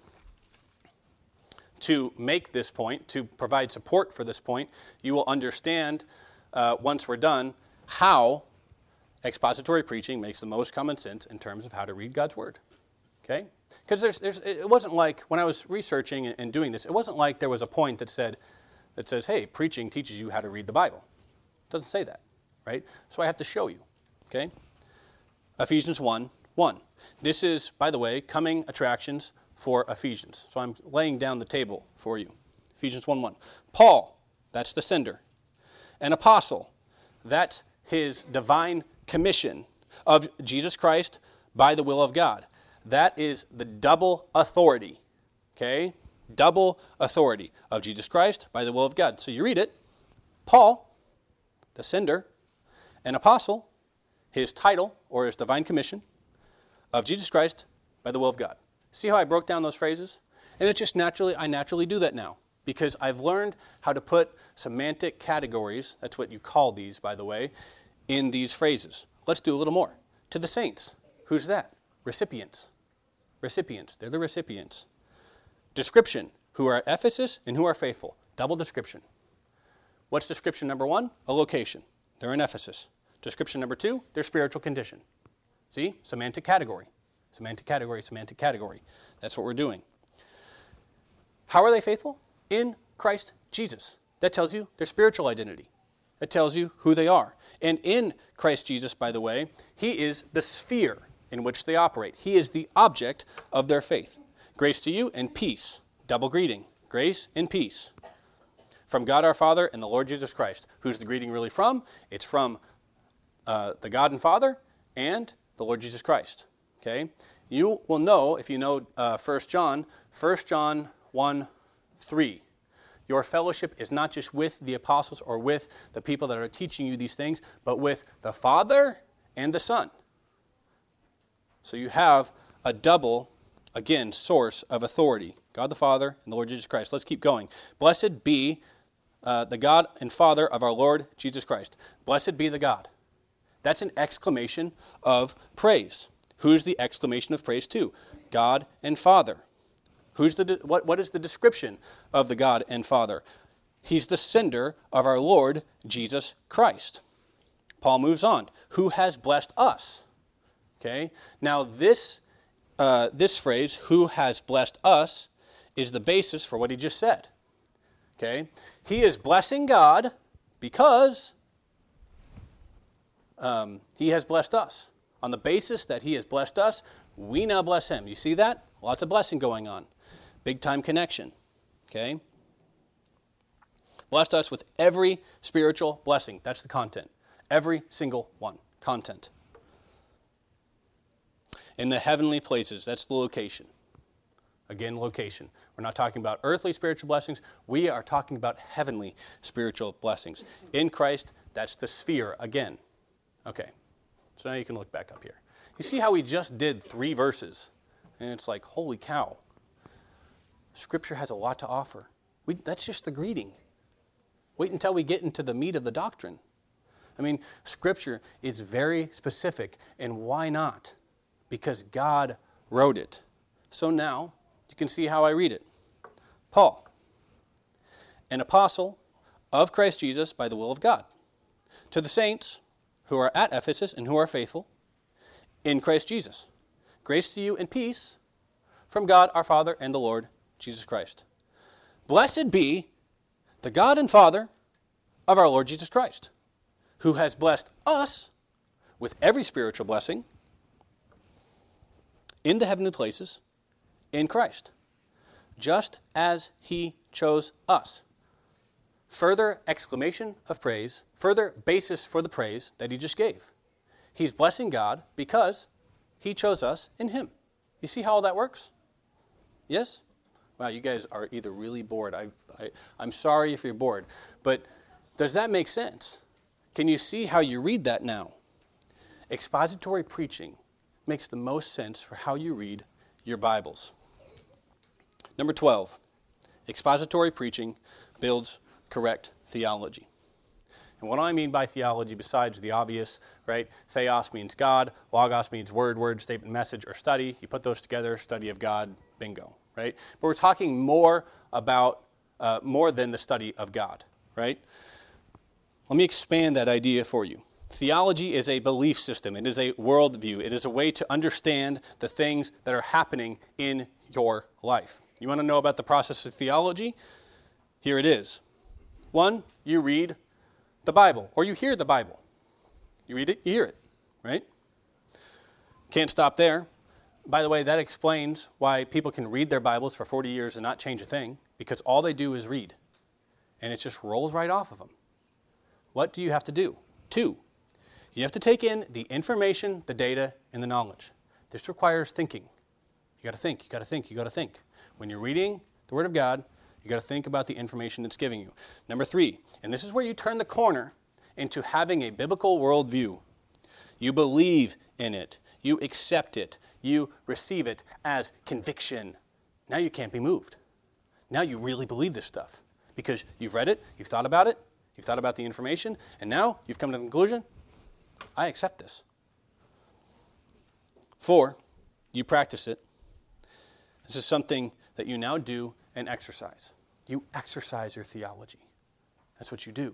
to make this point, to provide support for this point, you will understand, once we're done, how expository preaching makes the most common sense in terms of how to read God's Word. Okay? Because it wasn't like, when I was researching and doing this, it wasn't like there was a point that says, hey, preaching teaches you how to read the Bible. It doesn't say that. Right? So I have to show you. Okay? Ephesians 1:1. This is, by the way, coming attractions for Ephesians. So I'm laying down the table for you. Ephesians 1:1. Paul, that's the sender. An apostle, that's his divine commission of Jesus Christ by the will of God. That is the double authority. Okay? Double authority of Jesus Christ by the will of God. So you read it. Paul, the sender, an apostle, his title or his divine commission of Jesus Christ by the will of God. See how I broke down those phrases? And it's just I naturally do that now because I've learned how to put semantic categories, that's what you call these, by the way, in these phrases. Let's do a little more. To the saints. Who's that? Recipients. Recipients. They're the recipients. Description. Who are at Ephesus and who are faithful. Double description. What's description number 1? A location. They're in Ephesus. Description number 2, their spiritual condition. See? Semantic category. Semantic category, semantic category. That's what we're doing. How are they faithful? In Christ Jesus. That tells you their spiritual identity. That tells you who they are. And in Christ Jesus, by the way, he is the sphere in which they operate. He is the object of their faith. Grace to you and peace. Double greeting. Grace and peace. From God our Father and the Lord Jesus Christ. Who's the greeting really from? It's from the God and Father and the Lord Jesus Christ. Okay? You will know, if you know 1 John 1:3. Your fellowship is not just with the apostles or with the people that are teaching you these things, but with the Father and the Son. So you have a double, again, source of authority. God the Father and the Lord Jesus Christ. Let's keep going. Blessed be the God and Father of our Lord Jesus Christ. Blessed be the God. That's an exclamation of praise. Who's the exclamation of praise to? God and Father. What is the description of the God and Father? He's the sender of our Lord Jesus Christ. Paul moves on. Who has blessed us? Okay. Now this phrase, who has blessed us, is the basis for what he just said. Okay. He is blessing God because he has blessed us. On the basis that he has blessed us, we now bless him. You see that? Lots of blessing going on. Big time connection. Okay. Blessed us with every spiritual blessing. That's the content. Every single one. Content. In the heavenly places. That's the location. Again, location. We're not talking about earthly spiritual blessings. We are talking about heavenly spiritual blessings. In Christ, that's the sphere again. Okay. So now you can look back up here. You see how we just did 3 verses? And it's like, holy cow. Scripture has a lot to offer. That's just the greeting. Wait until we get into the meat of the doctrine. I mean, Scripture is very specific. And why not? Because God wrote it. So now, you can see how I read it. Paul, an apostle of Christ Jesus by the will of God, to the saints who are at Ephesus and who are faithful in Christ Jesus. Grace to you and peace from God our Father and the Lord Jesus Christ. Blessed be the God and Father of our Lord Jesus Christ, who has blessed us with every spiritual blessing in the heavenly places in Christ, just as he chose us. Further exclamation of praise, further basis for the praise that he just gave. He's blessing God because he chose us in him. You see how all that works? Yes? Wow, you guys are either really bored. I'm sorry if you're bored. But does that make sense? Can you see how you read that now? Expository preaching makes the most sense for how you read your Bibles. Number 12, expository preaching builds correct theology. And what I mean by theology, besides the obvious, right? Theos means God, logos means word, statement, message, or study. You put those together, study of God, bingo, right? But we're talking more about, more than the study of God, right? Let me expand that idea for you. Theology is a belief system. It is a worldview. It is a way to understand the things that are happening in your life. You want to know about the process of theology? Here it is. 1, you read the Bible, or you hear the Bible. You read it, you hear it, right? Can't stop there. By the way, that explains why people can read their Bibles for 40 years and not change a thing, because all they do is read. And it just rolls right off of them. What do you have to do? 2, you have to take in the information, the data, and the knowledge. This requires thinking. You got to think, you got to think, you got to think. When you're reading the Word of God, you got to think about the information it's giving you. Number 3, and this is where you turn the corner into having a biblical worldview. You believe in it. You accept it. You receive it as conviction. Now you can't be moved. Now you really believe this stuff because you've read it, you've thought about it, you've thought about the information, and now you've come to the conclusion, I accept this. 4, you practice it. This is something that you now do and exercise. You exercise your theology. That's what you do.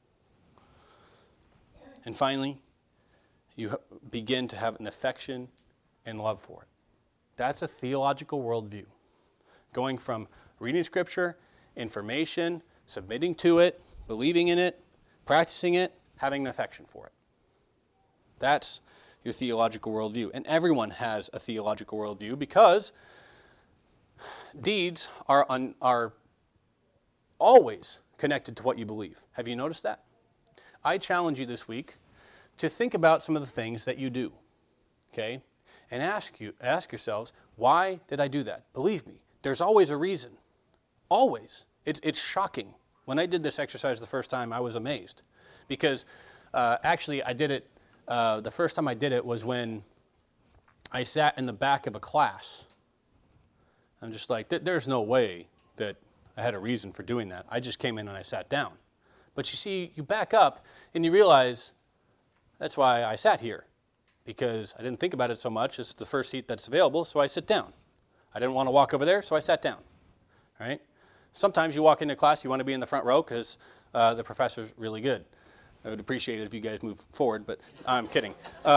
And finally, you begin to have an affection and love for it. That's a theological worldview. Going from reading Scripture, information, submitting to it, believing in it, practicing it, having an affection for it. That's your theological worldview. And everyone has a theological worldview because deeds are always connected to what you believe. Have you noticed that? I challenge you this week to think about some of the things that you do, okay? And ask yourselves, why did I do that? Believe me, there's always a reason. Always. It's shocking. When I did this exercise the first time, I was amazed. Because actually, I did it, the first time I did it was when I sat in the back of a class. I'm just like, there's no way that I had a reason for doing that. I just came in and I sat down. But you see, you back up and you realize that's why I sat here, because I didn't think about it so much. It's the first seat that's available, so I sit down. I didn't want to walk over there, so I sat down. Right? Sometimes you walk into class, you want to be in the front row because the professor's really good. I would appreciate it if you guys move forward, but I'm kidding.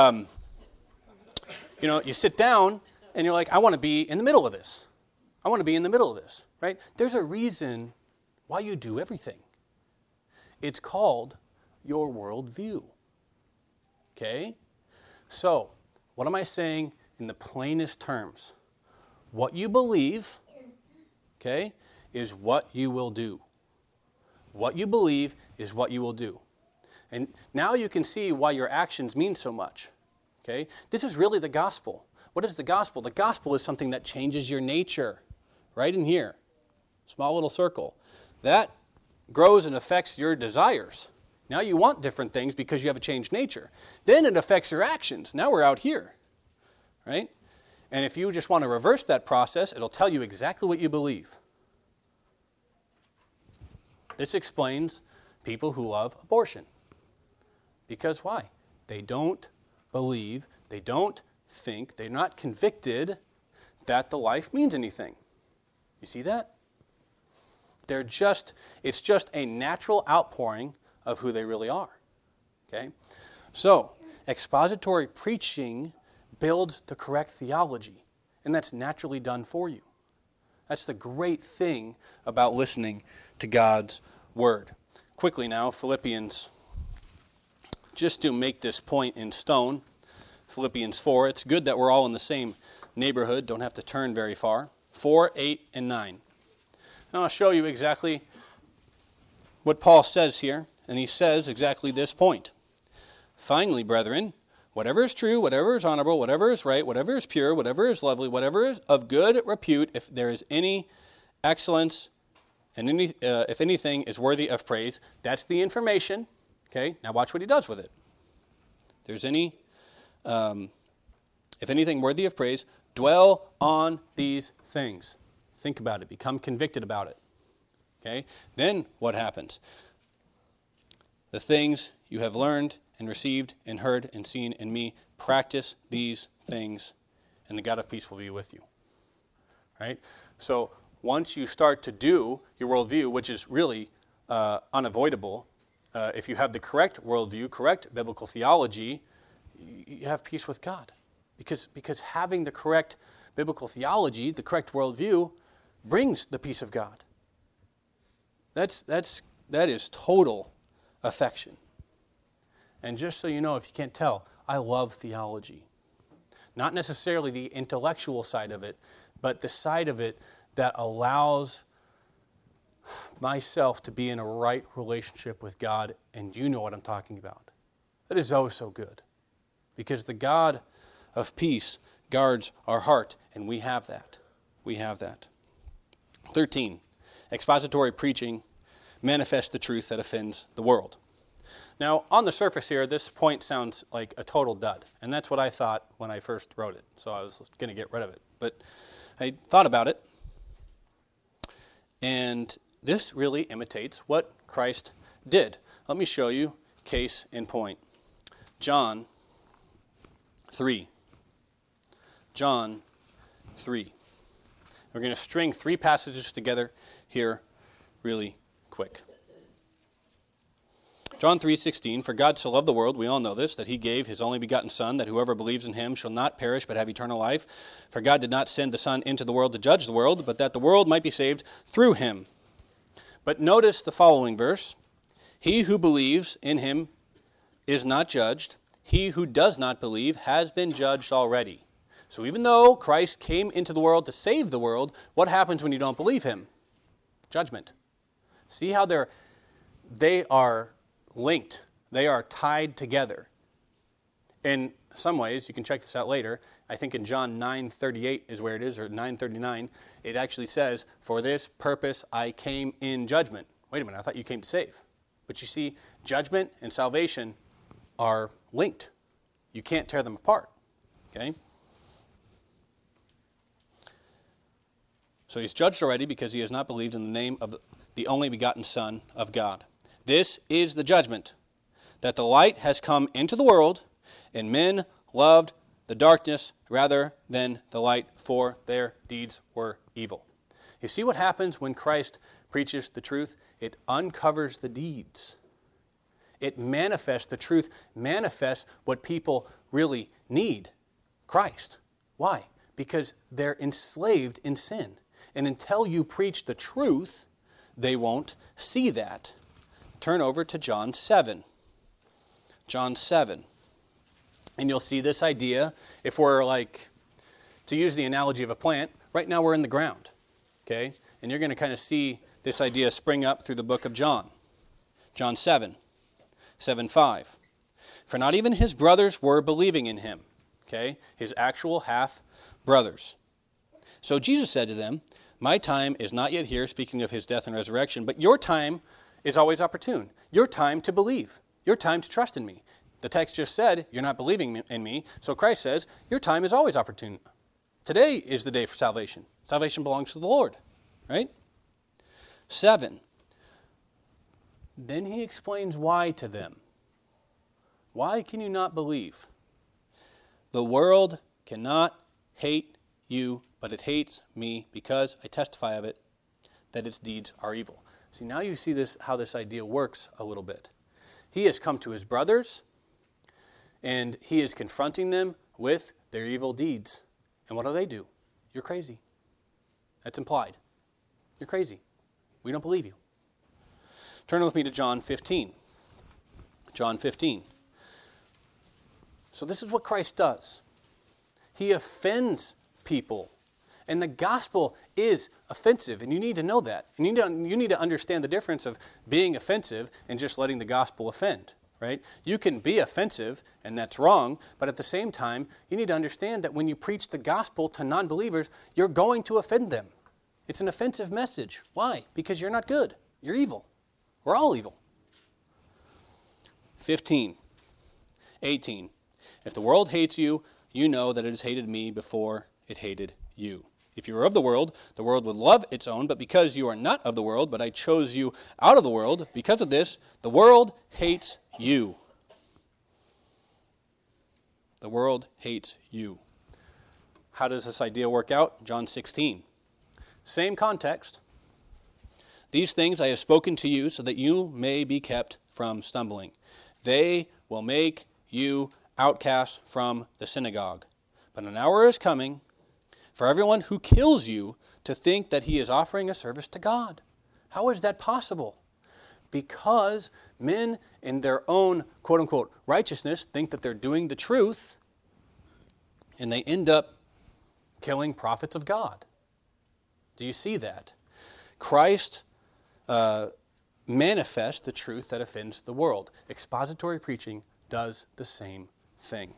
You sit down and you're like, I want to be in the middle of this. I want to be in the middle of this, right? There's a reason why you do everything. It's called your worldview. Okay? So, what am I saying in the plainest terms? What you believe, okay, is what you will do. What you believe is what you will do. And now you can see why your actions mean so much. Okay? This is really the gospel. What is the gospel? The gospel is something that changes your nature. Right in here. Small little circle. That grows and affects your desires. Now you want different things because you have a changed nature. Then it affects your actions. Now we're out here. Right? And if you just want to reverse that process, it'll tell you exactly what you believe. This explains people who love abortion. Because why? They don't believe, they don't think, they're not convicted that the life means anything. You see that? It's just a natural outpouring of who they really are. Okay? So, expository preaching builds the correct theology, and that's naturally done for you. That's the great thing about listening to God's Word. Quickly now, Philippians, just to make this point in stone, Philippians 4. It's good that we're all in the same neighborhood, don't have to turn very far. 4, 8, and 9. Now I'll show you exactly what Paul says here, and he says exactly this point. Finally, brethren, whatever is true, whatever is honorable, whatever is right, whatever is pure, whatever is lovely, whatever is of good repute, if there is any excellence, and if anything is worthy of praise, that's the information. Okay, now watch what he does with it. If anything worthy of praise, dwell on these things. Think about it. Become convicted about it. Okay? Then what happens? The things you have learned and received and heard and seen in me, practice these things, and the God of peace will be with you. Right? So once you start to do your worldview, which is really unavoidable, if you have the correct worldview, correct biblical theology, you have peace with God. Because having the correct biblical theology, the correct worldview, brings the peace of God. That is total affection. And just so you know, if you can't tell, I love theology. Not necessarily the intellectual side of it, but the side of it that allows myself to be in a right relationship with God, and you know what I'm talking about. That is oh so good. Because the God of peace guards our heart, and we have that. We have that. 13, expository preaching manifests the truth that offends the world. Now, on the surface here, this point sounds like a total dud, and that's what I thought when I first wrote it, so I was going to get rid of it. But I thought about it, and this really imitates what Christ did. Let me show you case in point. John 3. John 3. We're going to string 3 passages together here really quick. John 3:16, for God so loved the world, we all know this, that he gave his only begotten Son, that whoever believes in him shall not perish but have eternal life. For God did not send the Son into the world to judge the world, but that the world might be saved through him. But notice the following verse. He who believes in him is not judged. He who does not believe has been judged already. So even though Christ came into the world to save the world, what happens when you don't believe him? Judgment. See how they are linked. They are tied together. In some ways, you can check this out later, I think in John 9:38 is where it is, or 9:39, it actually says, for this purpose I came in judgment. Wait a minute, I thought you came to save. But you see, judgment and salvation are linked. You can't tear them apart. Okay? So he's judged already because he has not believed in the name of the only begotten Son of God. This is the judgment, that the light has come into the world, and men loved the darkness rather than the light, for their deeds were evil. You see what happens when Christ preaches the truth? It uncovers the deeds. It manifests the truth, manifests what people really need, Christ. Why? Because they're enslaved in sin. And until you preach the truth, they won't see that. Turn over to John 7. John 7. And you'll see this idea, if we're like, to use the analogy of a plant, right now we're in the ground. Okay? And you're going to kind of see this idea spring up through the book of John. John 7, 7:5. For not even his brothers were believing in him. Okay? His actual half-brothers. So Jesus said to them, my time is not yet here, speaking of his death and resurrection, but your time is always opportune. Your time to believe. Your time to trust in me. The text just said, you're not believing in me, so Christ says, your time is always opportune. Today is the day for salvation. Salvation belongs to the Lord, right? 7. Then he explains why to them. Why can you not believe? The world cannot hate you, but it hates me because I testify of it, that its deeds are evil. See, now you see this, how this idea works a little bit. He has come to his brothers, and he is confronting them with their evil deeds. And what do? You're crazy. That's implied. You're crazy. We don't believe you. Turn with me to John 15. John 15. So this is what Christ does. He offends people. And the gospel is offensive, and you need to know that. And you need to understand the difference of being offensive and just letting the gospel offend, right? You can be offensive, and that's wrong, but at the same time, you need to understand that when you preach the gospel to non-believers, you're going to offend them. It's an offensive message. Why? Because you're not good. You're evil. We're all evil. 15, 18. If the world hates you, you know that it has hated me before it hated you. If you were of the world would love its own, but because you are not of the world, but I chose you out of the world, because of this, the world hates you. The world hates you. How does this idea work out? John 16. Same context. These things I have spoken to you so that you may be kept from stumbling. They will make you outcasts from the synagogue. But an hour is coming for everyone who kills you to think that he is offering a service to God. How is that possible? Because men in their own quote-unquote righteousness think that they're doing the truth, and they end up killing prophets of God. Do you see that? Christ manifests the truth that offends the world. Expository preaching does the same thing.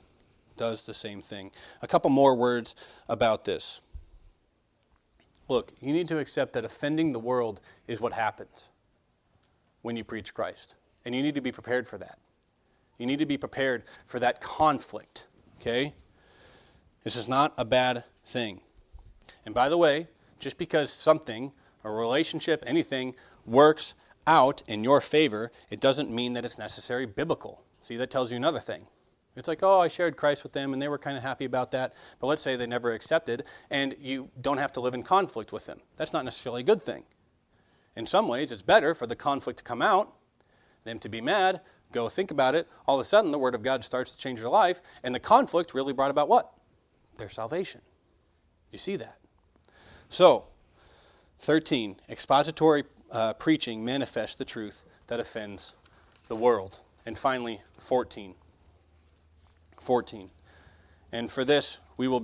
A couple more words about this. Look, you need to accept that offending the world is what happens when you preach Christ. And you need to be prepared for that. You need to be prepared for that conflict, okay? This is not a bad thing. And by the way, just because something, a relationship, anything, works out in your favor, it doesn't mean that it's necessarily biblical. See, that tells you another thing. It's like, oh, I shared Christ with them, and they were kind of happy about that. But let's say they never accepted, and you don't have to live in conflict with them. That's not necessarily a good thing. In some ways, it's better for the conflict to come out, them to be mad, go think about it. All of a sudden, the Word of God starts to change their life, and the conflict really brought about what? Their salvation. You see that? So, 13, expository preaching manifests the truth that offends the world. And finally, 14. And for this, we will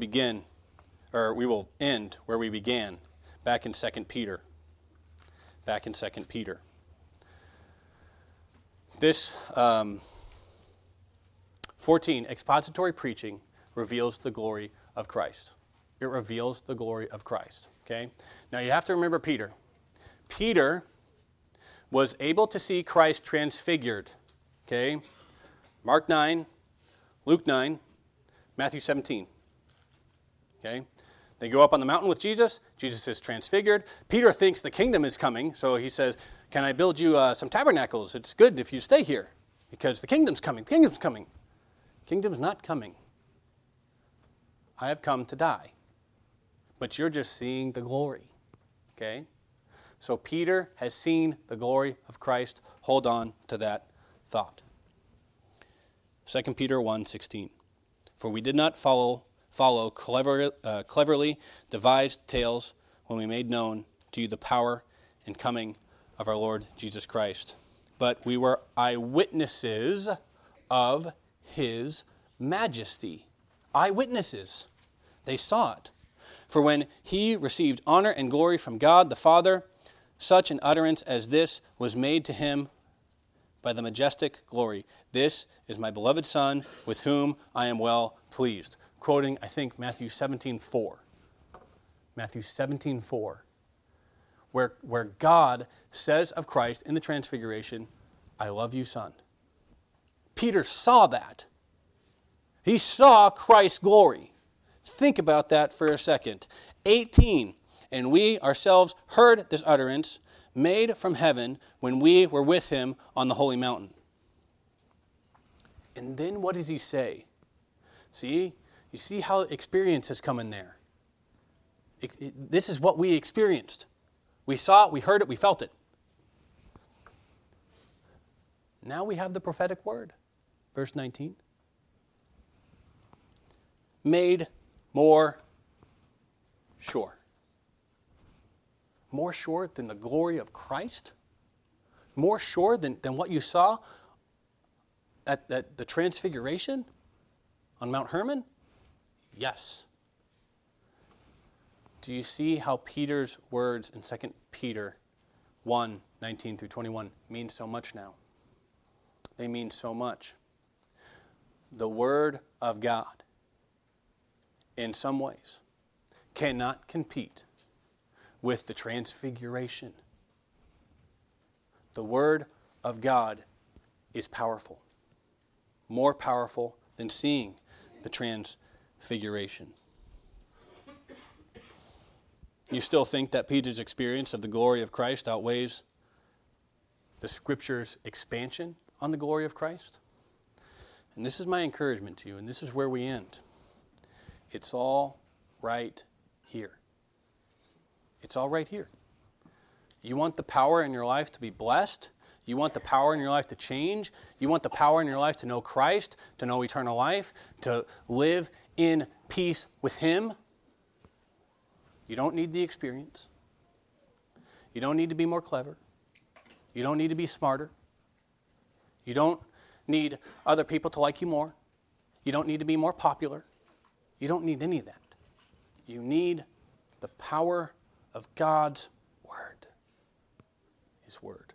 end where we began, back in 2 Peter. This 14, expository preaching reveals the glory of Christ. It reveals the glory of Christ. Okay? Now you have to remember Peter. Peter was able to see Christ transfigured. Okay? Mark 9, Luke 9, Matthew 17. Okay? They go up on the mountain with Jesus. Jesus is transfigured. Peter thinks the kingdom is coming, so he says, can I build you some tabernacles? It's good if you stay here because the kingdom's coming. The kingdom's coming. Kingdom's not coming. I have come to die. But you're just seeing the glory. Okay? So Peter has seen the glory of Christ. Hold on to that thought. 2 Peter 1:16. For we did not follow cleverly devised tales when we made known to you the power and coming of our Lord Jesus Christ. But we were eyewitnesses of his majesty. Eyewitnesses. They saw it. For when he received honor and glory from God the Father, such an utterance as this was made to him by the majestic glory. This is my beloved Son, with whom I am well pleased. Quoting, I think, Matthew 17:4. Matthew 17:4. Where God says of Christ in the Transfiguration, I love you, Son. Peter saw that. He saw Christ's glory. Think about that for a second. 18, and we ourselves heard this utterance made from heaven when we were with him on the holy mountain. And then what does he say? See? You see how experience has come in there. This is what we experienced. We saw it, we heard it, we felt it. Now we have the prophetic word. Verse 19. Made more sure. More sure than the glory of Christ? More sure than what you saw at the Transfiguration on Mount Hermon? Yes. Do you see how Peter's words in 2 Peter 1:19 through 21 mean so much now? They mean so much. The Word of God, in some ways, cannot compete with the Transfiguration. The Word of God is powerful, more powerful than seeing the Transfiguration. You still think that Peter's experience of the glory of Christ outweighs the Scripture's expansion on the glory of Christ? And this is my encouragement to you, and this is where we end. It's all right here. It's all right here. You want the power in your life to be blessed? You want the power in your life to change? You want the power in your life to know Christ, to know eternal life, to live in peace with Him? You don't need the experience. You don't need to be more clever. You don't need to be smarter. You don't need other people to like you more. You don't need to be more popular. You don't need any of that. You need the power of God's Word. His Word.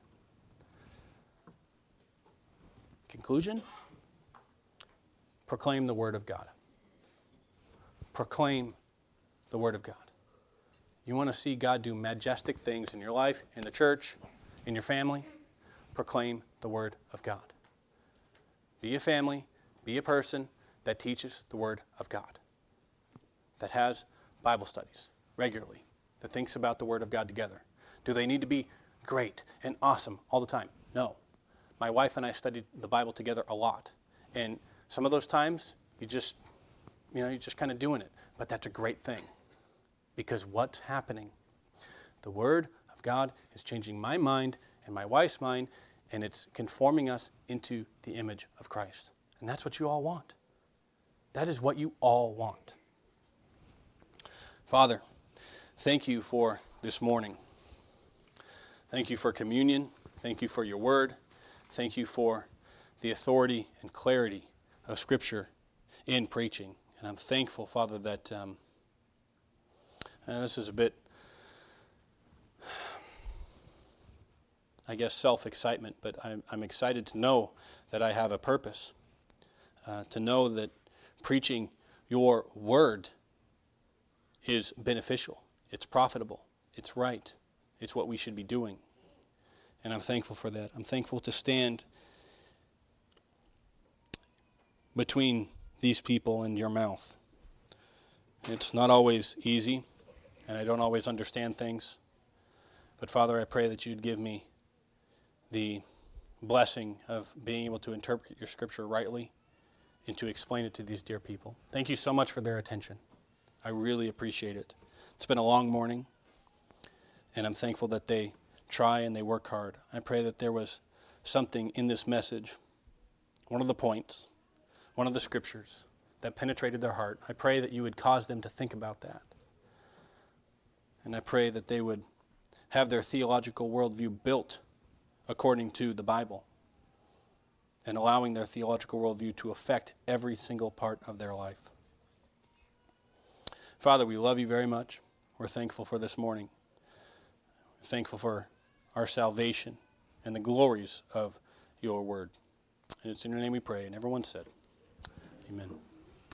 Conclusion? Proclaim the Word of God. Proclaim the Word of God. You want to see God do majestic things in your life, in the church, in your family? Proclaim the Word of God. Be a family, be a person that teaches the Word of God, that has Bible studies regularly, that thinks about the Word of God together. Do they need to be great and awesome all the time? No. My wife and I studied the Bible together a lot. And some of those times, you're just kind of doing it. But that's a great thing. Because what's happening? The Word of God is changing my mind and my wife's mind, and it's conforming us into the image of Christ. And that's what you all want. That is what you all want. Father, thank you for this morning. Thank you for communion. Thank you for your Word. Thank you for the authority and clarity of Scripture in preaching. And I'm thankful, Father, that this is a bit, I guess, self-excitement, but I'm excited to know that I have a purpose, to know that preaching your Word is beneficial, it's profitable, it's right, it's what we should be doing. And I'm thankful for that. I'm thankful to stand between these people and your mouth. It's not always easy, and I don't always understand things. But Father, I pray that you'd give me the blessing of being able to interpret your scripture rightly and to explain it to these dear people. Thank you so much for their attention. I really appreciate it. It's been a long morning, and I'm thankful that they try and they work hard. I pray that there was something in this message, one of the points, one of the scriptures that penetrated their heart. I pray that you would cause them to think about that. And I pray that they would have their theological worldview built according to the Bible and allowing their theological worldview to affect every single part of their life. Father, we love you very much. We're thankful for this morning. We're thankful for our salvation and the glories of your word. And it's in your name we pray. And everyone said, amen.